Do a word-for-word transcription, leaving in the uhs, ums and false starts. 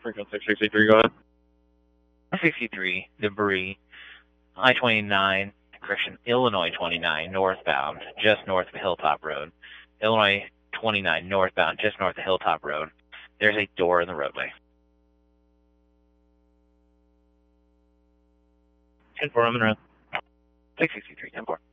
Frequency six sixty-three, go ahead. sixty-three, debris, I twenty-nine, correction, Illinois twenty-nine, northbound, just north of Hilltop Road. Illinois twenty-nine, northbound, just north of Hilltop Road. There's a door in the roadway. ten four, I'm in route. six sixty-three, ten four.